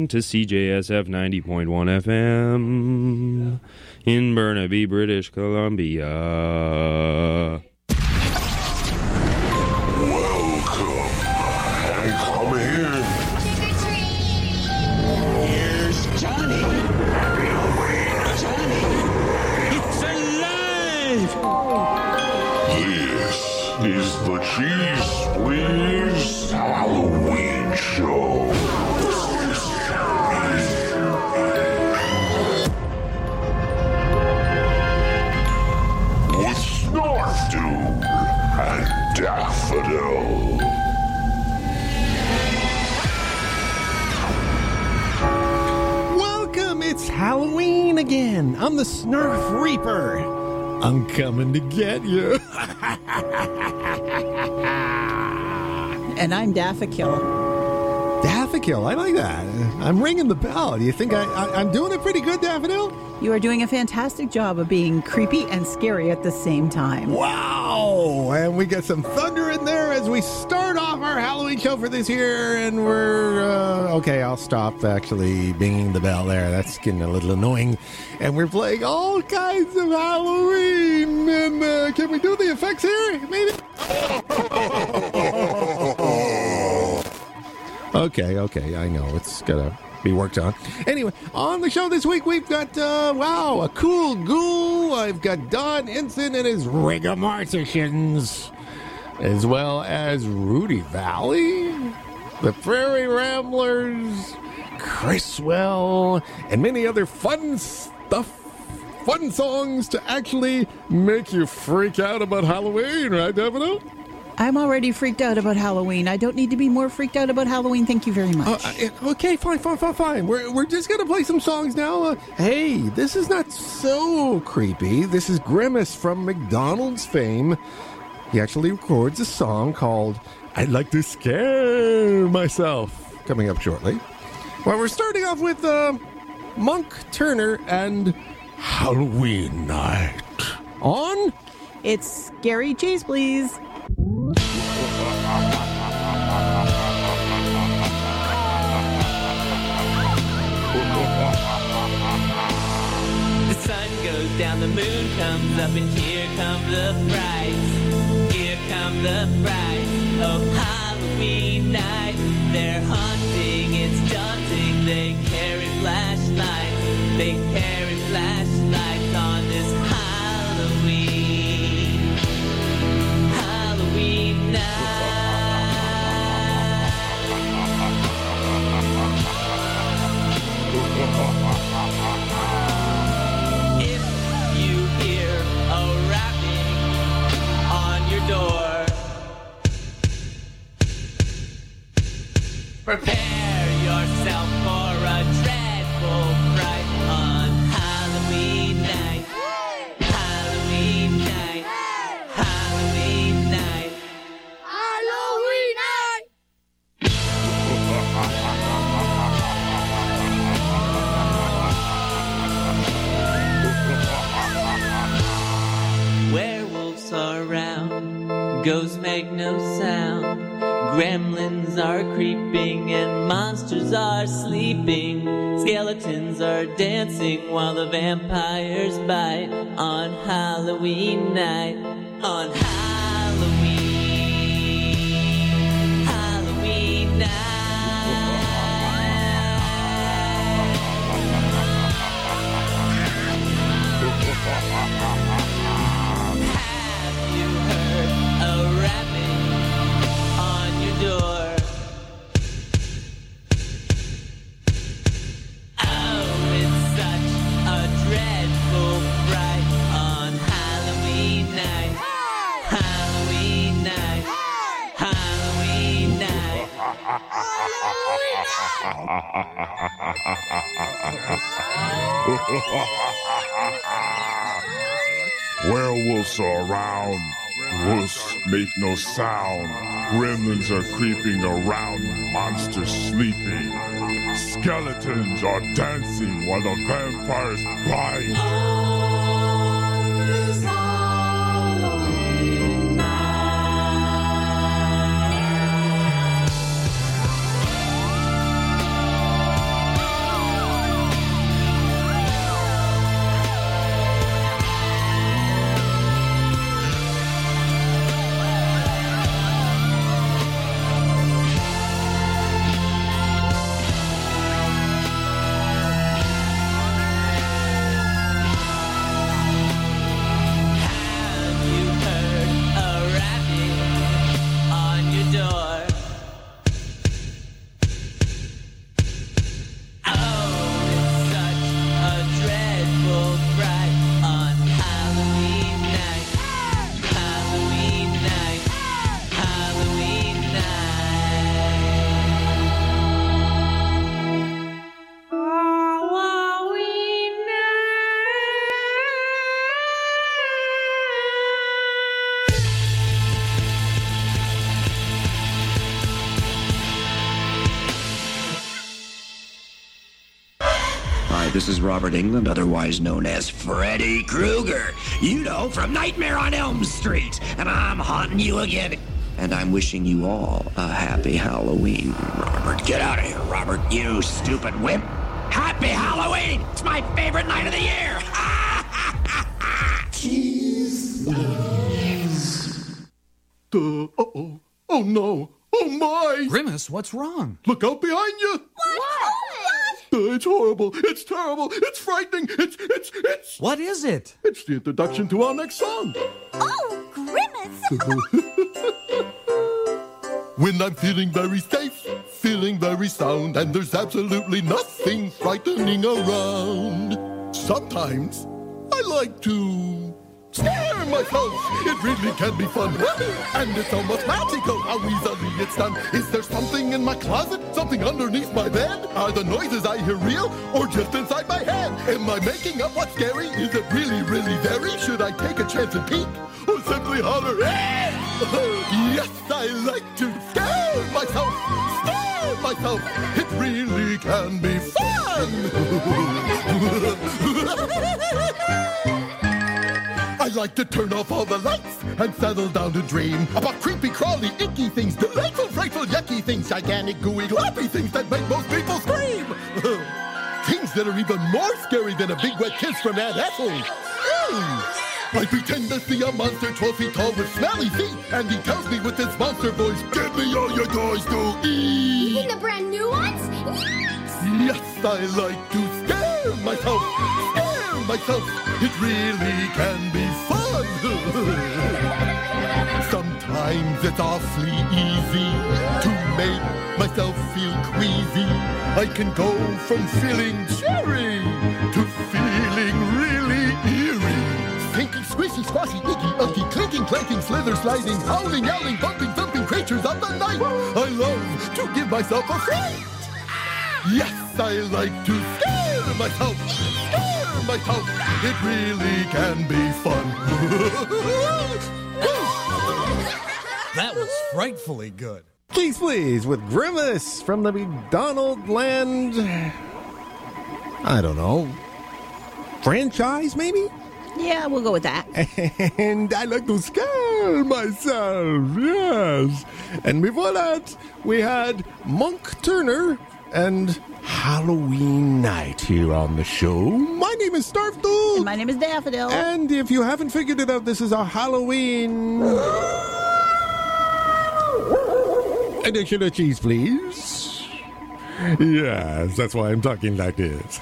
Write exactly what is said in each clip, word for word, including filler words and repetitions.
to C J S F ninety point one F M in Burnaby, British Columbia. Welcome and come in. Trick or treat! Here's Johnny. Johnny, it's alive! This is the Cheese Please Halloween Show. With Snarfdude and Daffodil. Welcome, it's Halloween again. I'm the Snarf Reaper. I'm coming to get you. And I'm Daffodil. Daffodil, I like that. I'm ringing the bell. Do you think I, I, I'm doing it pretty good, Daffodil? You are doing a fantastic job of being creepy and scary at the same time. Wow! And we got some thunder in there as we start off our Halloween show for this year. And we're, uh, okay, I'll stop actually binging the bell there. That's getting a little annoying. And we're playing all kinds of Halloween. And uh, can we do the effects here? Maybe? Okay, okay, I know. It's gotta be worked on. Anyway, on the show this week, we've got, uh, wow, a cool ghoul. I've got Don Ensign and his Rigamorticians, as well as Rudy Valley, the Prairie Ramblers, Chriswell, and many other fun stuff, fun songs to actually make you freak out about Halloween, right, Davido? I'm already freaked out about Halloween. I don't need to be more freaked out about Halloween. Thank you very much. Uh, okay, fine, fine, fine, fine. We're, we're just going to play some songs now. Uh, hey, this is not so creepy. This is Grimace from McDonald's fame. He actually records a song called I'd Like to Scare Myself, coming up shortly. Well, we're starting off with uh, Monk Turner and Halloween Night. On? It's Scary Cheese, please. The sun goes down, the moon comes up, and here come the frights. Here come the frights. Oh, Halloween night. They're haunting, it's daunting. They carry flashlights. They carry flashlights on this Halloween. Halloween night. If you hear a rapping on your door, prepare yourself for a dreadful fright on Halloween night. Halloween night. Halloween night. Halloween night. Werewolves are around, ghosts make no sound. Gremlins are creeping and monsters are sleeping. Skeletons are dancing while the vampires bite on Halloween night. On Halloween. Halloween night. Have you heard a rapping on your door? Oh, it's such a dreadful fright on Halloween night. Halloween night. Halloween night. Werewolves are around. Ghosts make no sound. Gremlins are creeping around. Monsters sleeping. Skeletons are dancing while the vampires bite. This is Robert Englund, otherwise known as Freddy Krueger. You know, from Nightmare on Elm Street. And I'm haunting you again. And I'm wishing you all a happy Halloween. Robert, get out of here, Robert, you stupid wimp. Happy Halloween! It's my favorite night of the year! Cheese. Uh, uh-oh. Oh, no. Oh, my. Grimace, what's wrong? Look out behind you. What? What? Uh, it's horrible. It's terrible. It's frightening. It's, it's, it's... What is it? It's the introduction to our next song. Oh, Grimace! When I'm feeling very safe, feeling very sound, and there's absolutely nothing frightening around. Sometimes I like to scare myself. It really can be fun. And it's almost magical how easily it's done. Is there something in my closet? Something underneath my bed? Are the noises I hear real or just inside my head? Am I making up what's scary? Is it really, really very? Should I take a chance and peek? Or simply holler, hey! Yes, I like to scare myself. Scare myself. It really can be fun. I like to turn off all the lights and settle down to dream about creepy, crawly, icky things, delightful, frightful, yucky things, gigantic, gooey, gloppy things that make most people scream. Things that are even more scary than a big wet kiss from Aunt Ethel. Mm. I pretend to see a monster twelve feet tall with smelly feet, and he tells me with his monster voice, give me all your toys to eat. Even the brand new ones? Yes! Yes, I like to scare myself. Scare myself. It really can be fun. Sometimes it's awfully easy to make myself feel queasy. I can go from feeling cheery to feeling really eerie. Thinking squishy, squashy, icky, ucky, clinking, clanking, slither, sliding, howling, yelling, bumping, thumping creatures of the night. I love to give myself a fright. Yes, I like to scare myself. Scare myself. It really can be fun. That was frightfully good. Please, please, with Grimace from the McDonald Land, I don't know, franchise maybe? Yeah, we'll go with that. And I like to scare myself, yes. And before that, we had Monk Turner and Halloween Night here on the show. My name is Starfdude. And my name is Daffodil. And if you haven't figured it out, this is our Halloween edition of Cheese, please. Yes, that's why I'm talking like this.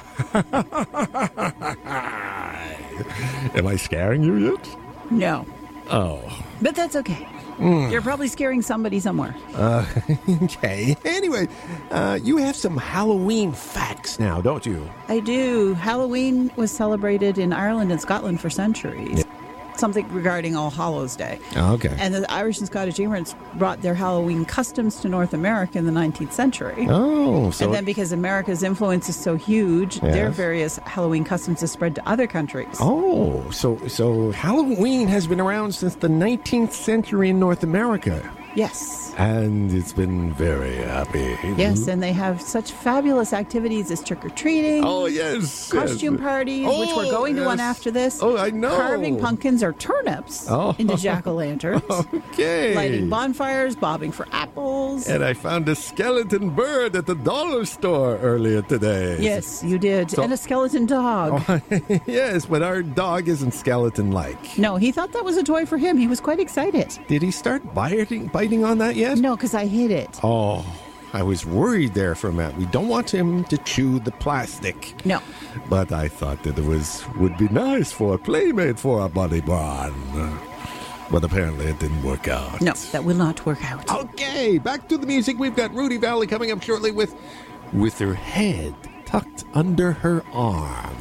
Am I scaring you yet? No. Oh. But that's okay. Mm. You're probably scaring somebody somewhere. Uh, okay. Anyway, uh, you have some Halloween facts now, don't you? I do. Halloween was celebrated in Ireland and Scotland for centuries. Yeah. Something regarding All Hallows Day. Oh, okay. And the Irish and Scottish immigrants brought their Halloween customs to North America in the nineteenth century. Oh, so... And then because America's influence is so huge, Yes. their various Halloween customs have spread to other countries. Oh, so so Halloween has been around since the nineteenth century in North America. Yes. And it's been very happy. Yes, and they have such fabulous activities as trick-or-treating. Oh, yes. Costume yes. parties, oh, which we're going to one yes. after this. Oh, I know. Carving pumpkins or turnips oh. into jack-o'-lanterns. Okay. Lighting bonfires, bobbing for apples. And I found a skeleton bird at the dollar store earlier today. Yes, you did. So- and a skeleton dog. Oh, yes, but our dog isn't skeleton-like. No, he thought that was a toy for him. He was quite excited. Did he start biting, biting on that yet? No, because I hid it. Oh, I was worried there for a minute. We don't want him to chew the plastic. No. But I thought that it was would be nice for a playmate for our buddy Bron. But apparently it didn't work out. No, that will not work out. Okay, back to the music. We've got Rudy Valley coming up shortly with with her head tucked under her arm.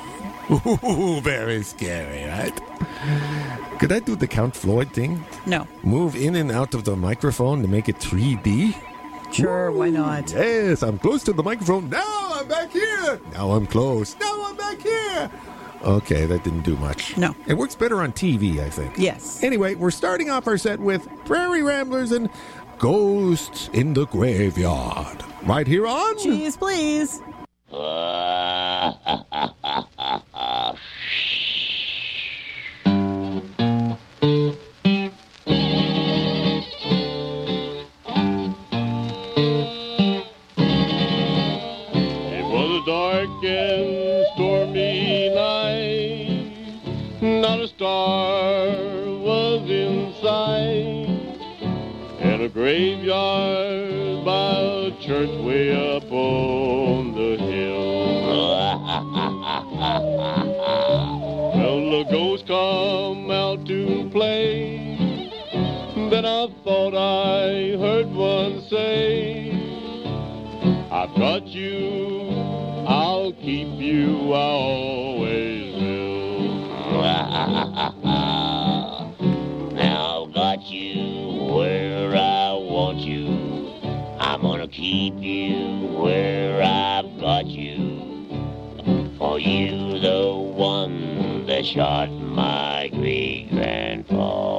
Ooh, very scary, right? Could I do the Count Floyd thing? No. Move in and out of the microphone to make it three D? Sure, Ooh, why not? Yes, I'm close to the microphone. Now I'm back here. Now I'm close. Now I'm back here. Okay, that didn't do much. No. It works better on T V, I think. Yes. Anyway, we're starting off our set with Prairie Ramblers and Ghosts in the Graveyard. Right here on... Cheese, please. Uh, a dark and stormy night. Not a star was in sight. And a graveyard by a church way up on the hill. Well, the ghost come out to play. Then I thought I heard one say, I've got you, I'll keep you, I always will. Now I've got you where I want you. I'm gonna keep you where I've got you. For you, the one that shot my great grandpa.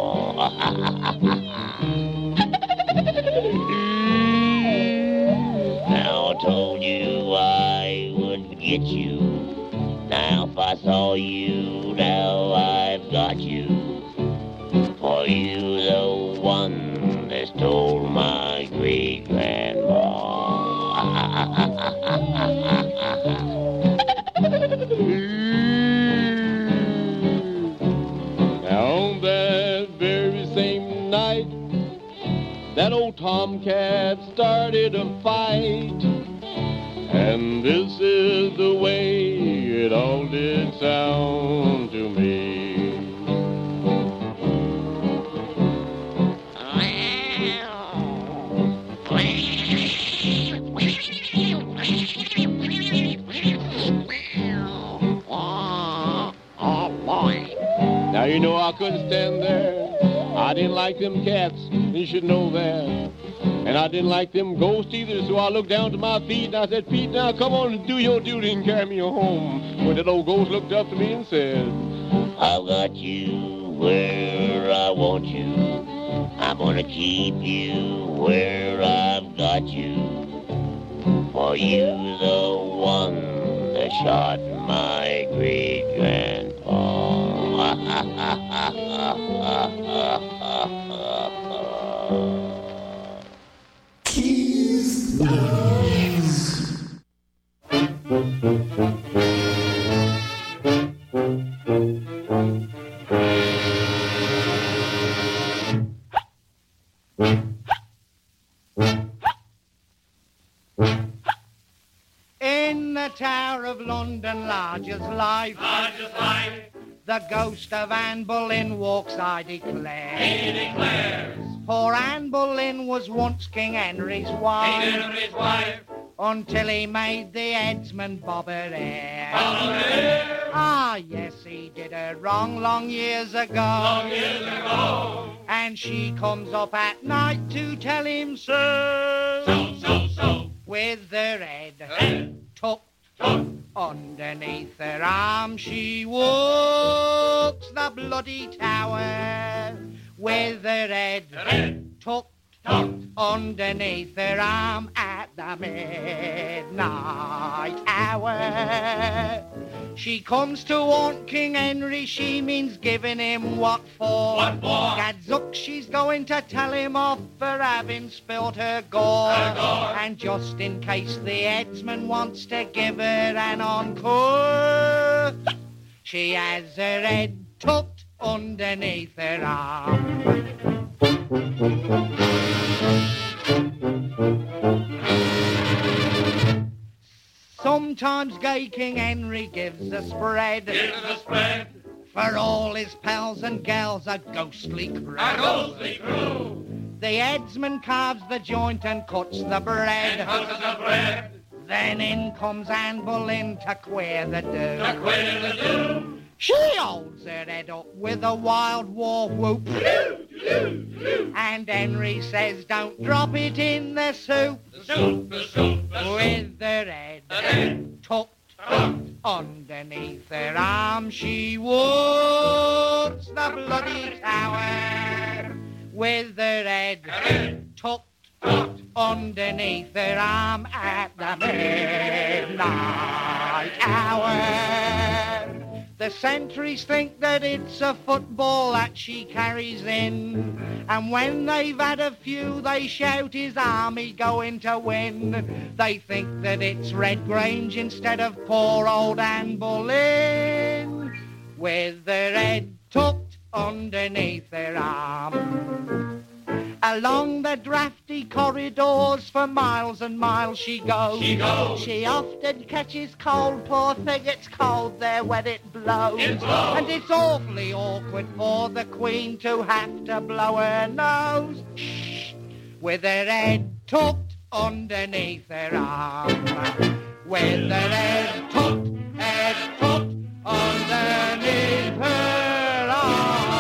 Now I told you I would get you. Now if I saw you, now I've got you. For you, the one that stole my great grandma. Now on that very same night, that old tomcat started a fight. And this is the way it all did sound to me. Now you know I couldn't stand there. I didn't like them cats, you should know that. And I didn't like them ghosts either, so I looked down to my feet and I said, Pete, now come on and do your duty and carry me home. When that old ghost looked up to me and said, I've got you where I want you. I'm gonna keep you where I've got you. For you, the one that shot my great grandpa. Keys. In the Tower of London, large as life, large as life, the ghost of Anne Boleyn walks, I declare. He declares. For Anne Boleyn was once King Henry's wife. King Henry's wife. Until he made the headsman Bobadere. Bobadere. Ah, yes, he did her wrong long years ago. Long years ago. And she comes up at night to tell him so. So, so, so. With her head, head. tucked, tucked underneath her arm, she walks the bloody tower. With her head, head. tucked, tucked underneath her arm at the midnight hour. She comes to want King Henry, she means giving him what for? What for? Gadzuck, she's going to tell him off for having spilt her gore. Her gore. And just in case the headsman wants to give her an encore, she has her head tucked underneath her arm. Sometimes gay King Henry gives a spread. Gives a spread. For all his pals and gals, a ghostly crew. A ghostly crew. The headsman carves the joint and cuts the bread. And cuts the bread. Then in comes Anne Boleyn to queer the do. To queer the do. She holds her head up with a wild war whoop. And Henry says, don't drop it in the soup. The soup, the soup, the with soup. Her head, head tucked, tucked underneath her arm, she walks the bloody tower. With her head, head tucked, tucked underneath her arm at the midnight hour. The sentries think that it's a football that she carries in. And when they've had a few, they shout, his army going to win. They think that it's Red Grange instead of poor old Anne Boleyn, with their head tucked underneath their arm. Along the drafty corridors for miles and miles she goes. She goes. She often catches cold, poor thing, it's cold there when it blows. It blows. And it's awfully awkward for the Queen to have to blow her nose, shh, with her head tucked underneath her arm. With her head tucked, head tucked underneath her arm.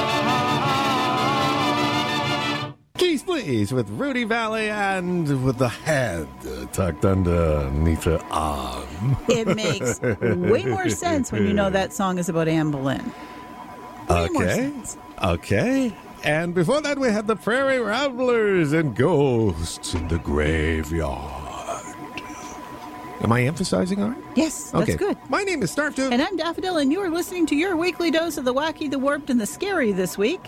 Geez, please, with Rudy Valley and with the head tucked underneath her arm. It makes way more sense when you know that song is about Anne Boleyn. Way more Okay. sense. Okay. And before that, we had the Prairie Ramblers and Ghosts in the Graveyard. Am I emphasizing on it? Yes, that's Okay. good. My name is Starfdude. And I'm Daffodil, and you are listening to your weekly dose of the wacky, the warped, and the scary this week.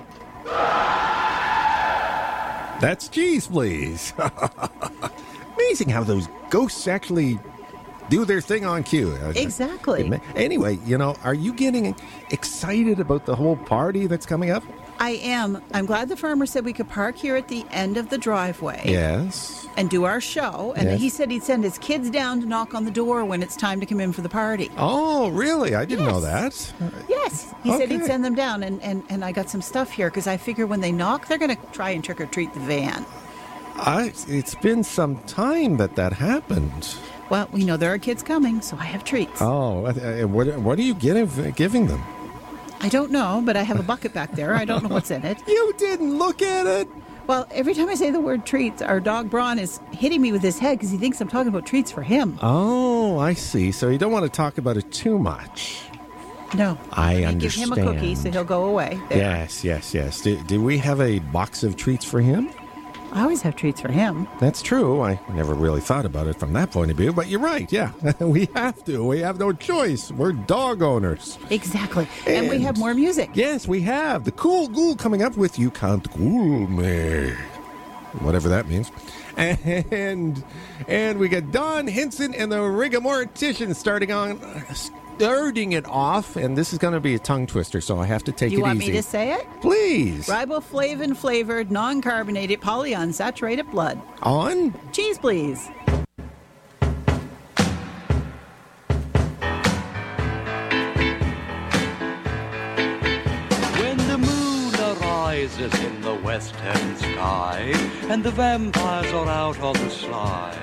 That's Cheese, please. Amazing how those ghosts actually do their thing on cue. Exactly. Anyway, you know, are you getting excited about the whole party that's coming up? I am. I'm glad the farmer said we could park here at the end of the driveway. Yes. And do our show. And Yes. he said he'd send his kids down to knock on the door when it's time to come in for the party. Oh, really? I didn't know that. Yes. He said he'd Okay. send them down. And, and, and I got some stuff here because I figure when they knock, they're going to try and trick or treat the van. I, it's been some time that that happened. Well, we know there are kids coming, so I have treats. Oh, uh, what, what are you getting, giving them? I don't know, but I have a bucket back there. I don't know what's in it. You didn't look at it? Well, every time I say the word treats, our dog Braun is hitting me with his head because he thinks I'm talking about treats for him. Oh, I see. So you don't want to talk about it too much. No. I I understand. give him a cookie, so he'll go away. There. Yes, yes, yes. Do, do we have a box of treats for him? I always have treats for him. That's true. I never really thought about it from that point of view, but you're right. Yeah, we have to. We have no choice. We're dog owners. Exactly. And, we have more music. Yes, we have. The Cool Ghoul coming up with You Can't Ghoul Me. Whatever that means. And and we got Don Hinson and the Rigamortician starting on starting it off, and this is going to be a tongue twister, so I have to take you it want easy. me to say it? Please. Riboflavin flavored, non-carbonated, polyunsaturated blood. On? Cheese, please. When the moon arises in the western sky and the vampires are out on the sly,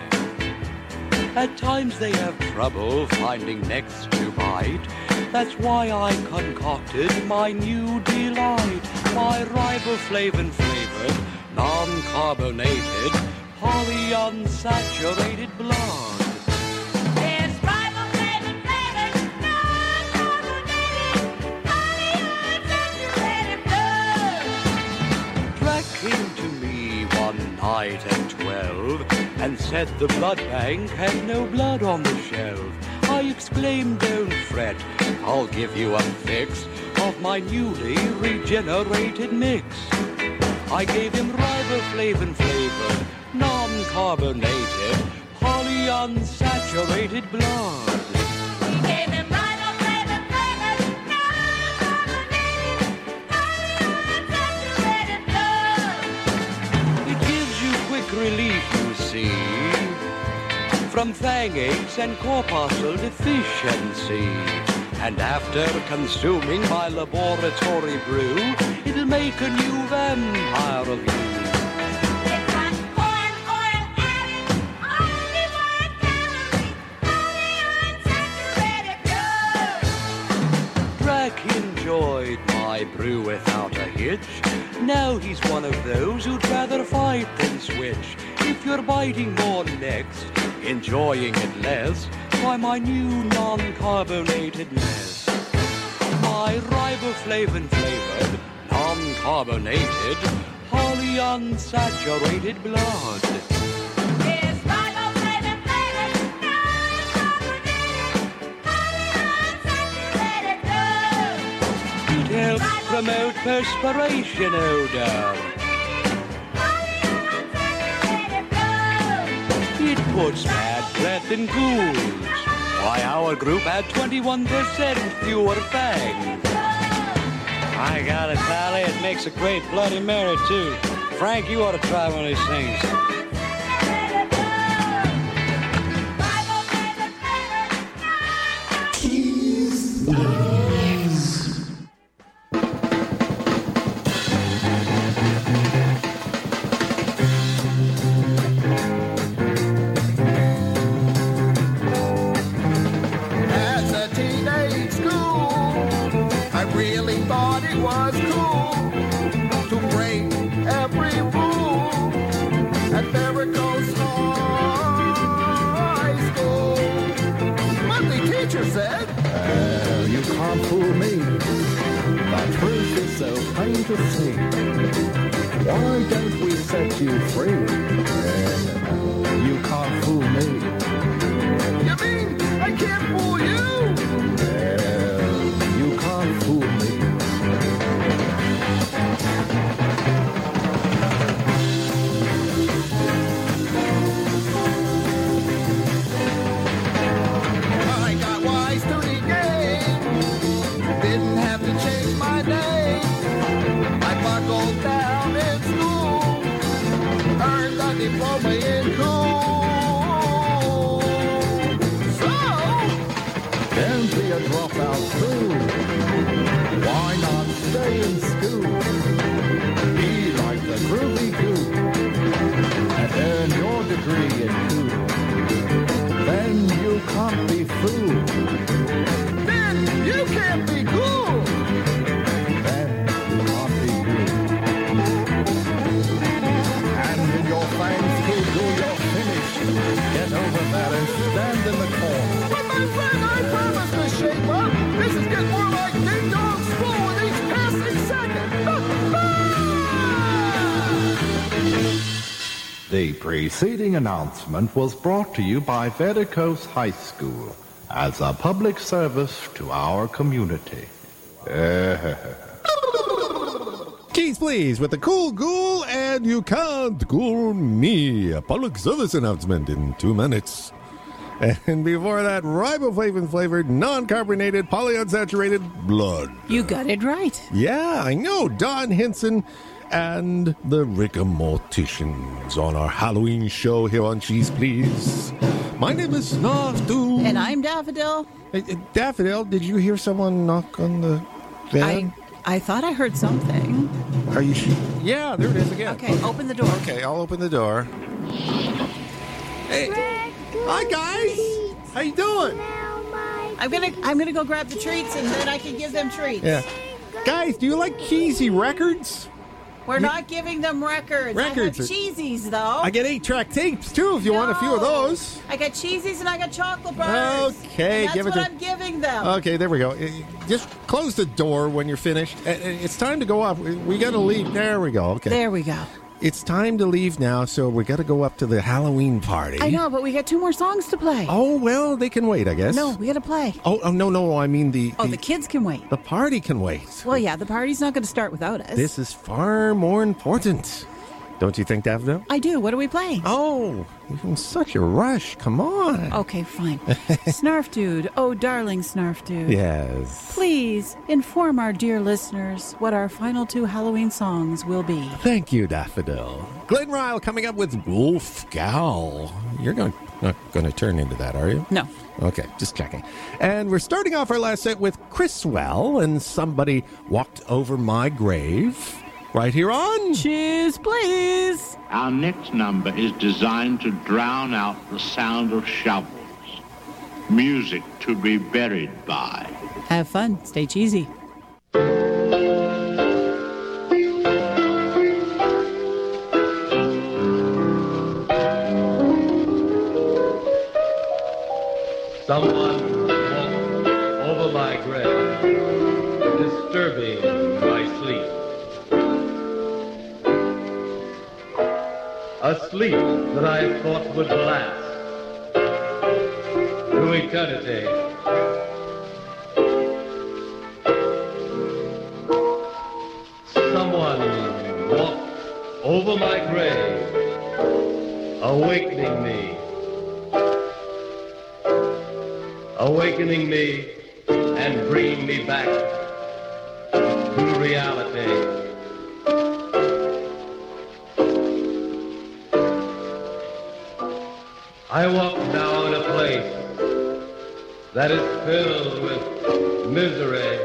at times they have trouble finding necks to bite. That's why I concocted my new delight, my riboflavin flavored, non-carbonated, polyunsaturated blood. It's riboflavin flavored, non-carbonated, polyunsaturated blood. Drac came to me one night at twelve and said the blood bank had no blood on the shelf. I exclaimed, don't fret, I'll give you a fix of my newly regenerated mix. I gave him riboflavin flavored, non-carbonated, polyunsaturated blood. We gave him riboflavin flavored, non-carbonated, polyunsaturated blood. It gives you quick relief, you see, from fang aches and corpuscle deficiency. And after consuming my laboratory brew, it'll make a new vampire of you. It's got corn oil added, only one calorie, polyunsaturated blood. Drac enjoyed my brew without a hitch. Now he's one of those who'd rather fight than switch. If you're biting more necks, enjoying it less, try my new non-carbonated mess. My riboflavin flavored, non-carbonated, polyunsaturated blood. It's riboflavin flavored, non-carbonated, polyunsaturated blood. promote perspiration odor. It puts bad breath in ghouls. Why, our group had twenty-one percent fewer fangs. I got it, Pally. It makes a great Bloody Mary, too. Frank, you ought to try one of these things. As a teenage school, I really thought it was cool to break every rule at Veracruz High School. But the teacher said, Uh, you can't fool me. The truth is so plain to see. Why don't we set you free? Uh, you can't fool me. you mean I can't fool you? Uh, you can't fool me. I got wise to the game. Didn't have to change my name. I buckled down in school. Earned a diploma in cool. So, Don't be a dropout fool. Why not stay in school? Be like the groovy goo and earn your degree in cool. Then you can't be fooled. then you can't be cool. Then you can't be good. And in your fine school, you're finished. Get over there and stand in the corner. But my friend, I promised to shape up. This is getting more like Ding Dong School with each passing second. The preceding announcement was brought to you by Veracruz High School as a public service to our community. Keys, please, with the cool ghoul, and you can't ghoul me. A public service announcement in two minutes. And before that, riboflavin flavored, non-carbonated, polyunsaturated blood. You got it right. Yeah, I know. Don Henson and the Rigamorticians on our Halloween show here on Cheese Please. My name is Snarfdu. And I'm Daffodil. Hey, hey, Daffodil, did you hear someone knock on the van? I, I thought I heard something. Are you sure? Yeah, there it is again. Okay, open the door. Okay, I'll open the door. Hey, hi guys. How you doing? I'm gonna I'm gonna go grab the treats and then I can give them treats. Yeah. Guys, do you like Keezy records? We're not giving them records. Records I are- have cheesies though. I get eight-track tapes too if you want a few of those. I got cheesies and I got chocolate bars. Okay, And that's give it what to- I'm giving them. Okay, there we go. Uh, Just close the door when you're finished. Uh, uh, It's time to go up. We- We got to leave. There we go. Okay. There we go. It's time to leave now, so we got to go up to the Halloween party. I know, but we got two more songs to play. Oh, well, they can wait, I guess. No, we got to play. Oh, oh, no, no, I mean the... Oh, the kids can wait. The party can wait. Well, yeah, the party's not going to start without us. This is far more important. Don't you think, Daffodil? I do. What are we playing? Oh, you're in such a rush. Come on. Okay, fine. Snarf Dude. Oh, darling Snarf Dude. Yes. Please inform our dear listeners what our final two Halloween songs will be. Thank you, Daffodil. Glenn Ryle coming up with Wolf Gal. You're going, not going to turn into that, are you? No. Okay, just checking. And we're starting off our last set with Chriswell and Somebody Walked Over My Grave. Right here on Cheers, please. Our next number is designed to drown out the sound of shovels. Music to be buried by. Have fun. Stay cheesy. Someone walked over my grave, disturbing my sleep. A sleep that I thought would last to eternity. over my grave, awakening me, awakening me and bringing me back to reality. I walk now in a place that is filled with misery.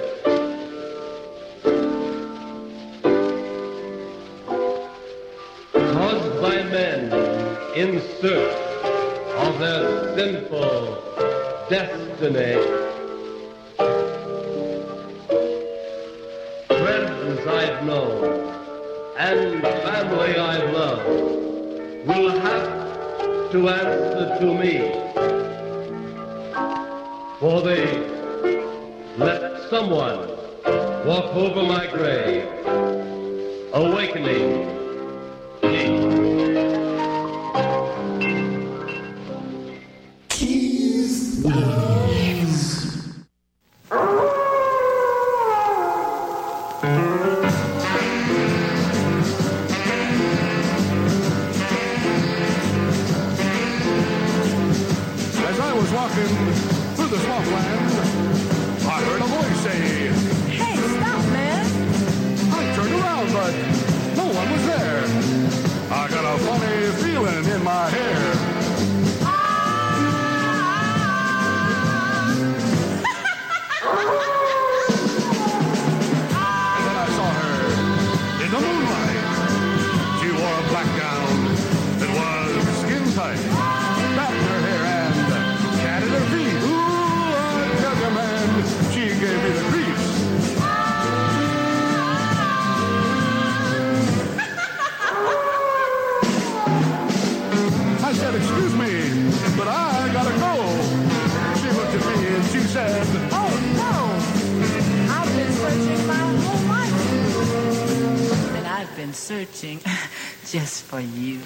Caused by men in search of their sinful destiny. Friends I've known and family I've loved will have to answer to me, for they let someone walk over my grave, awakening me. As I was walking through the swampland, I heard a voice say, Hey, stop, man! I turned around, but no one was there. I got a funny feeling in my hair. And then I saw her in the moonlight. She wore a black gown that was skin tight, wrapped her hair and patted her feet. Ooh, I tell you, man, she gave me the creeps. I said, excuse me, but I gotta go. She looked at me and she said, Oh, no! I've been searching my whole life. And I've been searching just for you.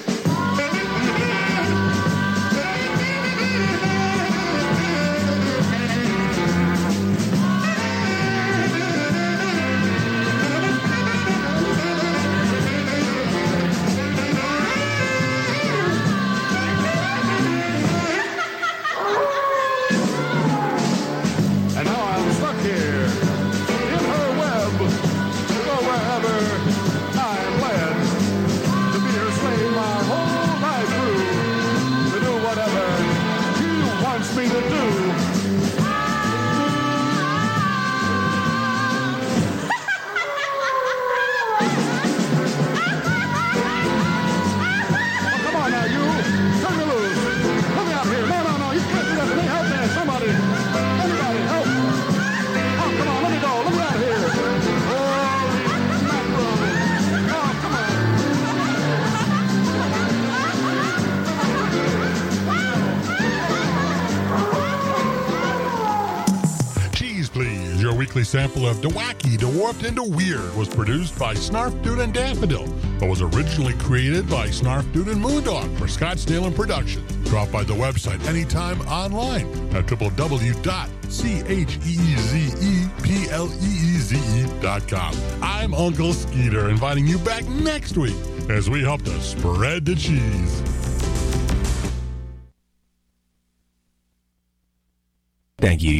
and now I'm stuck here in her web. Go wherever I'm led, to be her slave my whole life through, to do whatever she wants me to do. Oh, come on now, you. Turn me loose. Let me out here. No, no, no. You can't do that to me. Help me. Somebody. Anybody, help. Oh, come on. Let me go. Let me out here. Holy mackerel. Oh, come Cheese Please, your weekly sample of DeWacky, DeWarped into Weird, was produced by Snarf Dude and Daffodil, but was originally created by Snarf Dude and Moondog for Scottsdale and Production. Drop by the website anytime online at w w w dot cheezepleeze dot com. I'm Uncle Skeeter, inviting you back next week as we help to spread the cheese. Thank you.